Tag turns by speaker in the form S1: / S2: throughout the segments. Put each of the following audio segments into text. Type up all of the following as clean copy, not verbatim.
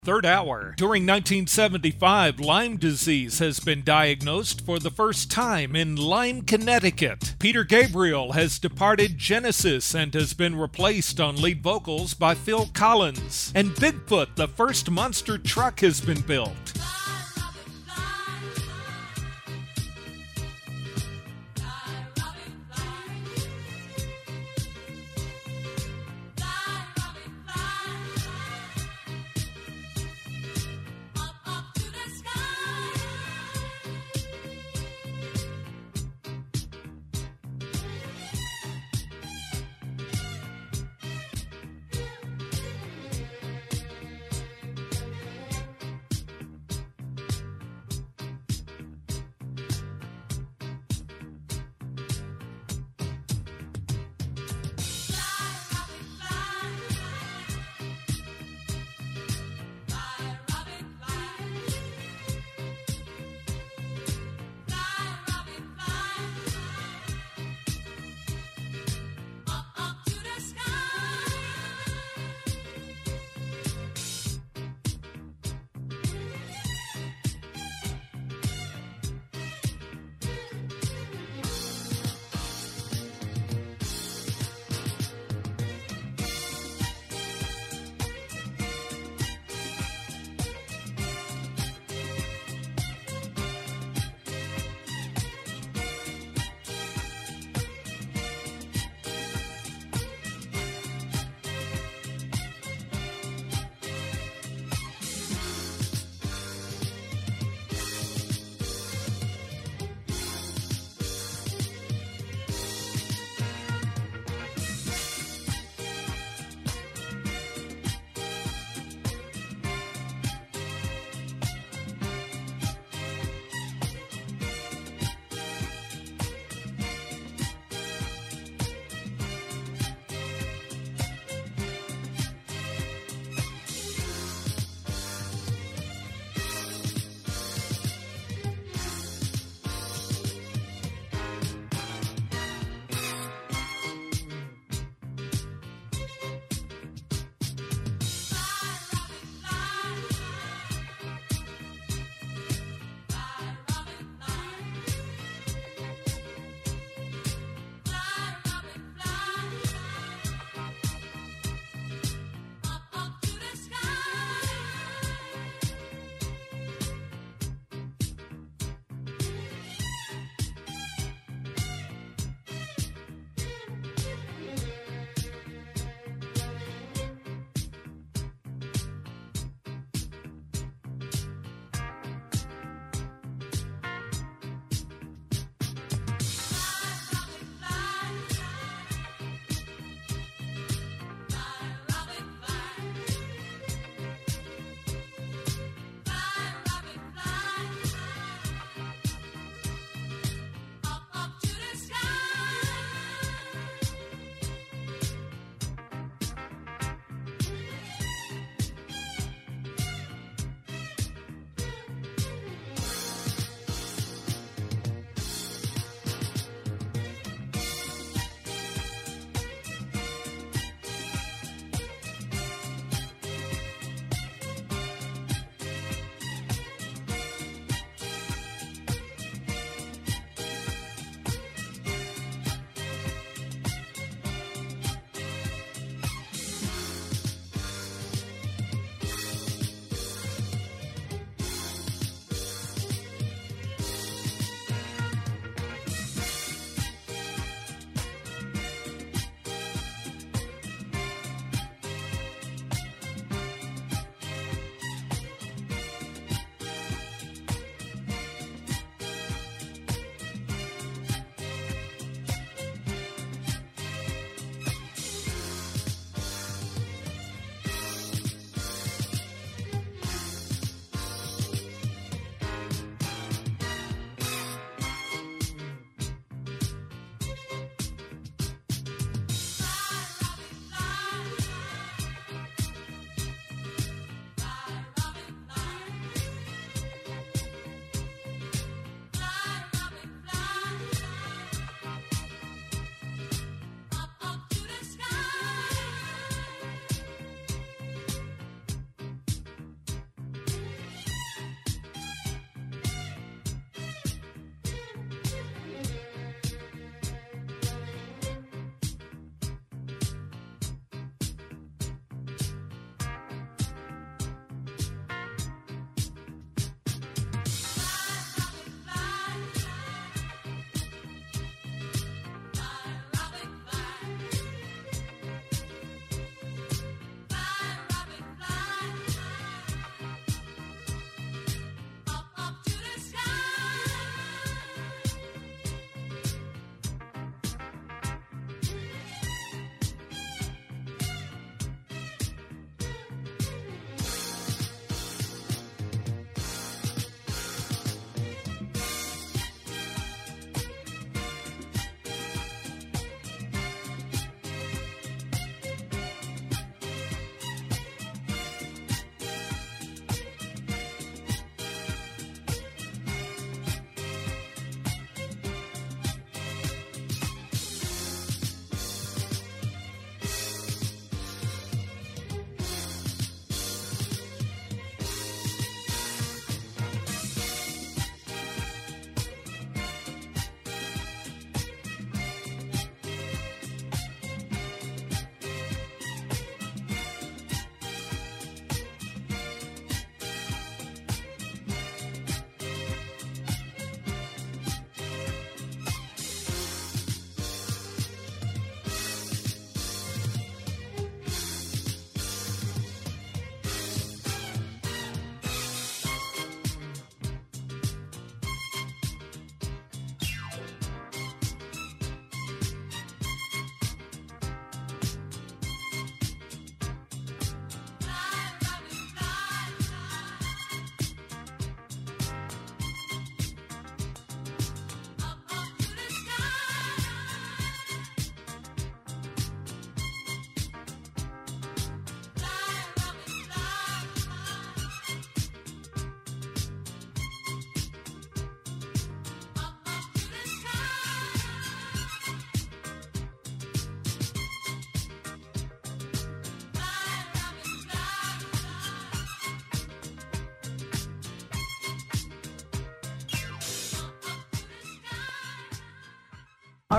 S1: Third hour. During 1975, Lyme disease has been diagnosed for the first time in Lyme, Connecticut. Peter Gabriel has departed Genesis and has been replaced on lead vocals by Phil Collins. And Bigfoot, the first monster truck, has been built.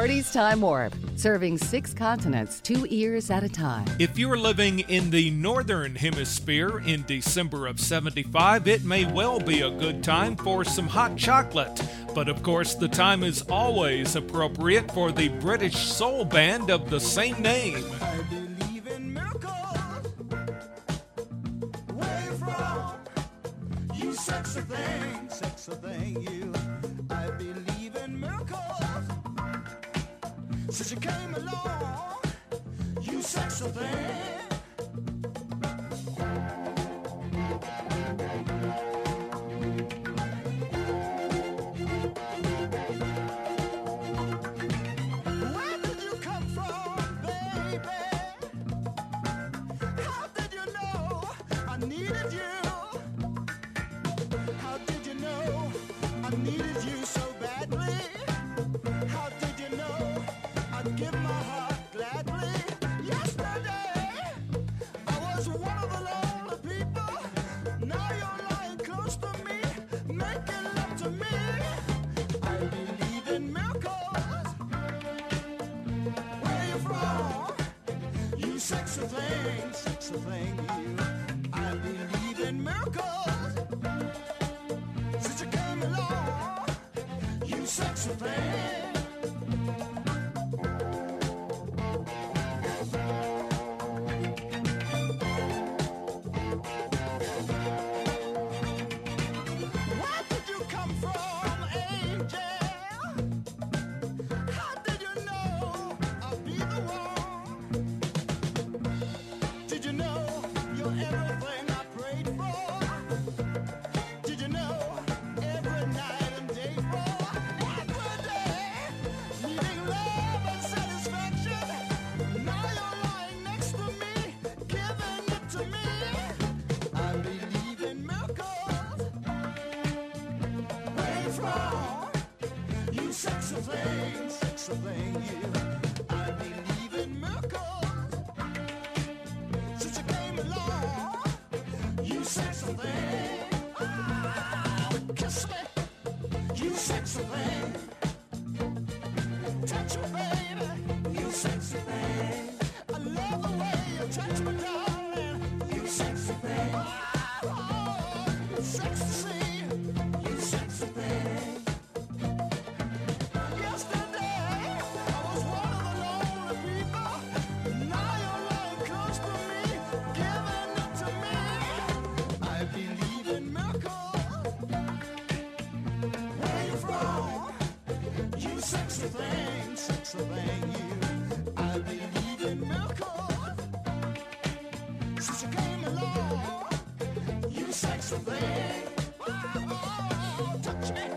S2: Artie's Time Warp, serving 6 continents, 2 ears at a time.
S1: If you're living in the northern hemisphere in December of 75, it may well be a good time for some hot chocolate. But of course, the time is always appropriate for the British soul band of the same name.
S3: I believe in miracles. Where you from? You sexy thing, you. I believe in miracles. Since you came along, you sexy thing. Where did you come from, baby? How did you know I needed you? How did you know I needed you so badly? How did you know I'd give my heart gladly? Yesterday, I was one of the lonely people. Now you're lying close to me, making love to me. I believe in miracles. Where you from? You sexy thing, you. I believe in miracles. Since you came along, you sexy thing. Where did you come from, angel? How did you know I'd be the one? Did you know you're everything I prayed for? Did you know every night and day for? Every day, needing love and satisfaction. Now you're lying next to me, giving it to me. I believe in miracles. Where you from? You sexy thing, you. I believe in miracles. Since you came along, you sexy thing. Oh, kiss me, you sexy thing. Touch me, baby, you sexy thing. I love the way you touch me, darling. You sexy thing. Oh, sexy to see, you sexy thing. Yesterday, I was one of the lonely people. Now you're lying close to me, giving it to me. I believe in miracles. Where you from? You sexy thing, you. I believe in miracles. Since you came along, you sexy thing. Oh, touch me.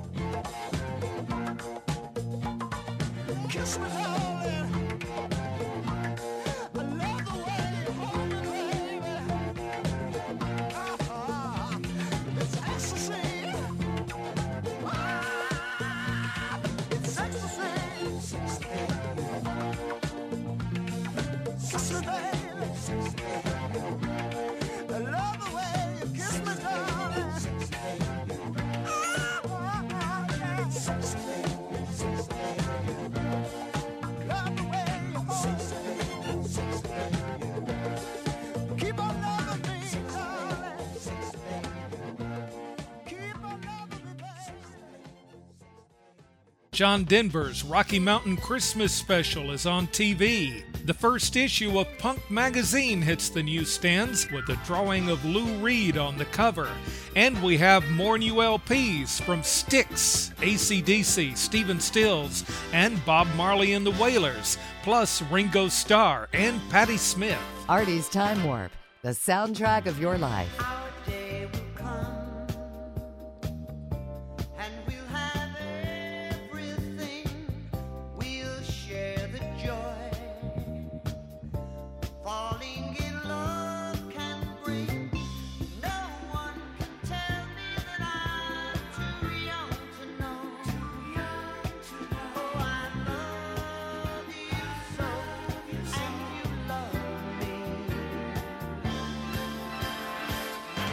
S3: Kiss me, darling. I love the way you hold me, baby. It's ecstasy. It's ecstasy. Sexy, baby. I love the way you kiss me, darling. Sexy, baby. Love the way you hold me. Keep on loving me, darling. Keep on loving me, baby.
S1: John Denver's Rocky Mountain Christmas Special is on TV. The first issue of Punk magazine hits the newsstands with a drawing of Lou Reed on the cover. And we have more new LPs from Styx, AC/DC, Stephen Stills, and Bob Marley and the Wailers, plus Ringo Starr and Patti Smith.
S2: Artie's Time Warp, the soundtrack of your life.
S4: Our day will come, and we'll have everything. We'll share the joy. Falling in love can bring. No one can tell me that I'm too young to know. Oh, I love you so, and you love me.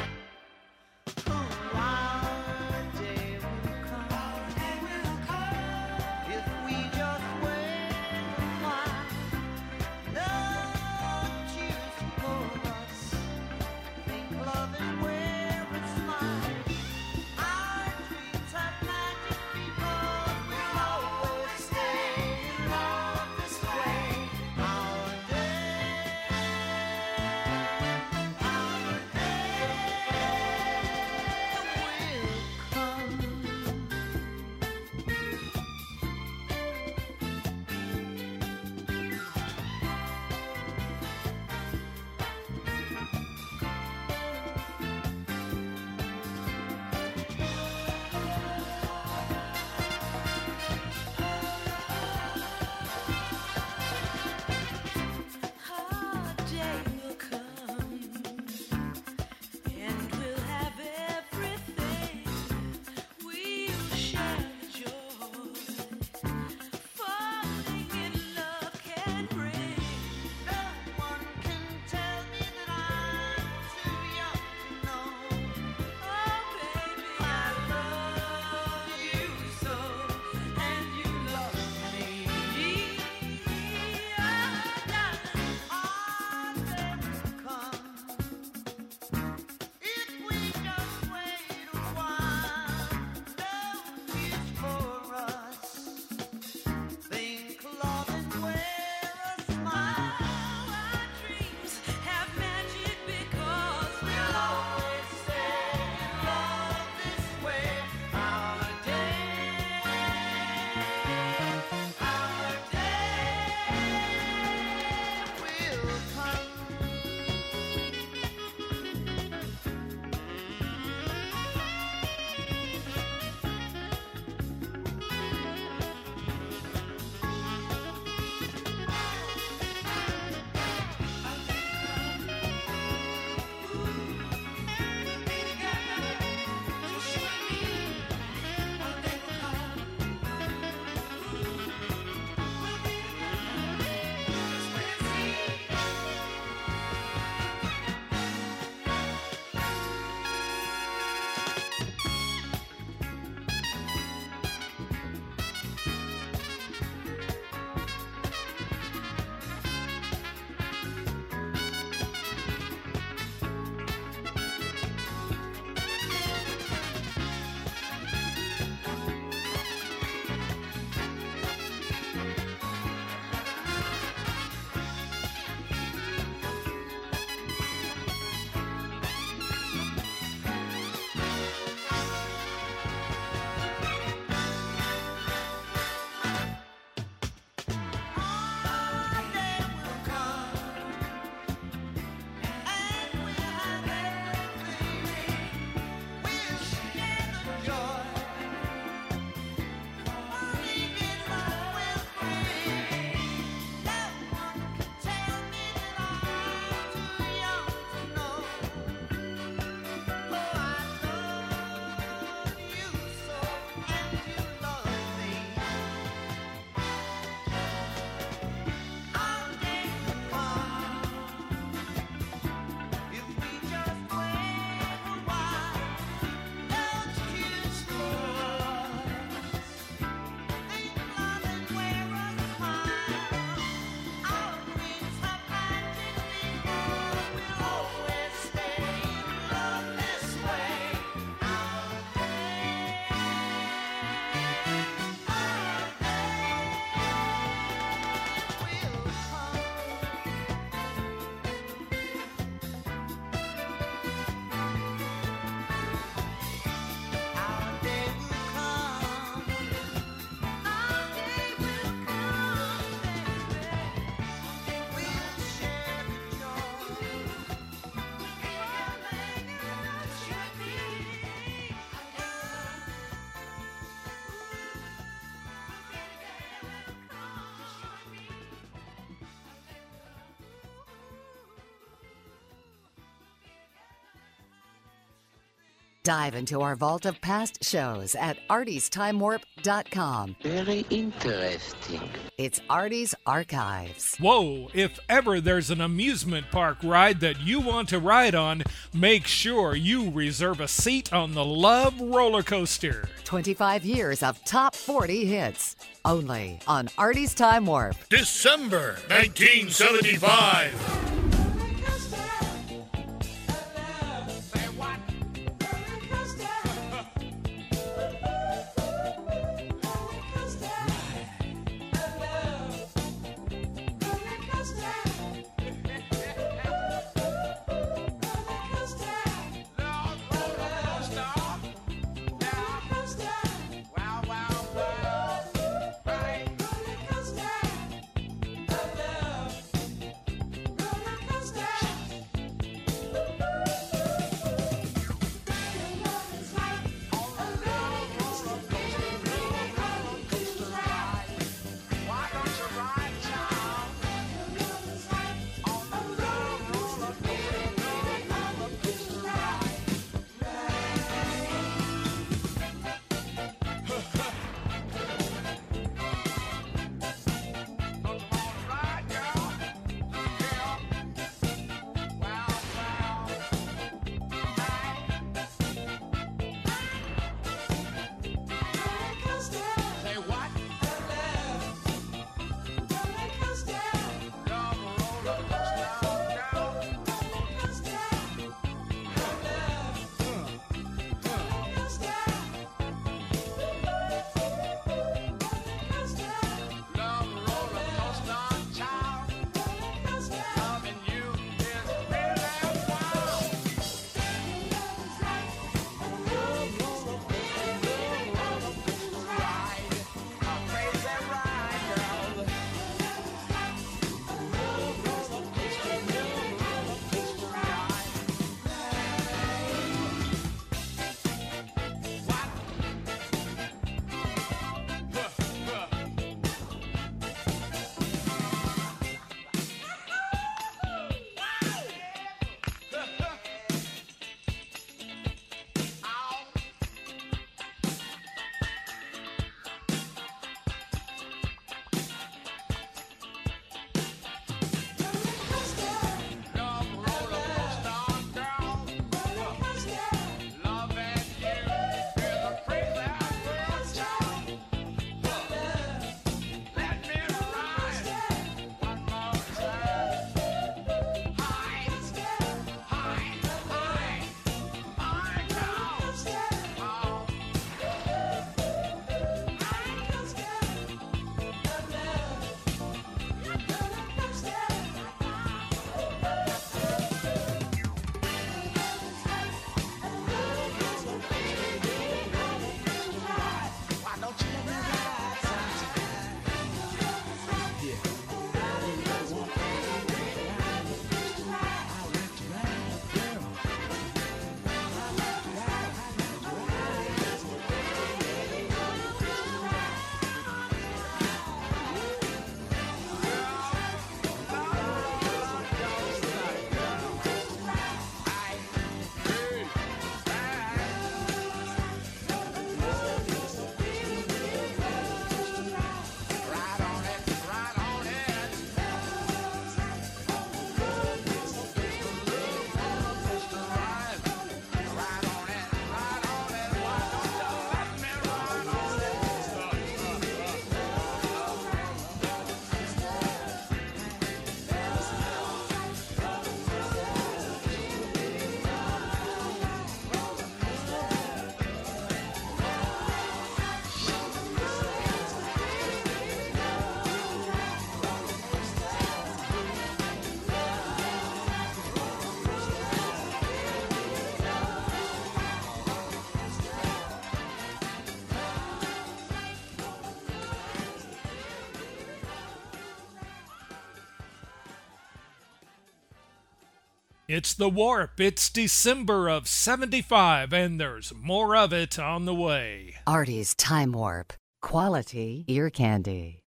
S2: Dive into our vault of past shows at artystimewarp.com.
S5: Very interesting.
S2: It's Artie's Archives.
S1: Whoa, if ever there's an amusement park ride that you want to ride on, make sure you reserve a seat on the Love Roller Coaster.
S2: 25 years of top 40 hits. Only on Artie's Time Warp.
S6: December 1975.
S1: It's The Warp. It's December of 75, and there's more of it on the way.
S2: Artie's Time Warp. Quality ear candy.